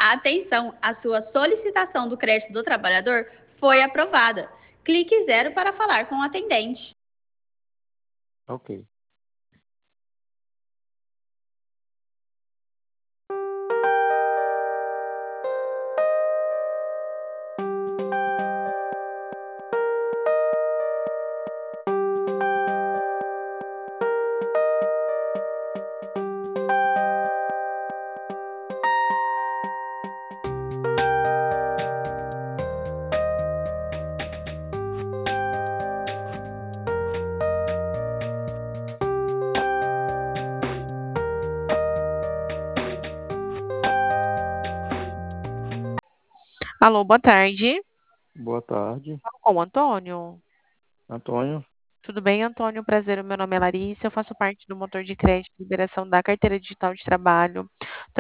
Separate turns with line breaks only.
Atenção, a sua solicitação do crédito do trabalhador foi aprovada. Clique 0 para falar com o atendente.
Ok.
Alô, boa tarde.
Boa tarde,
Falo com o Antônio.
Antônio.
Tudo bem, Antônio? Prazer, o meu nome é Larissa, eu faço parte do motor de crédito e liberação da carteira digital de trabalho.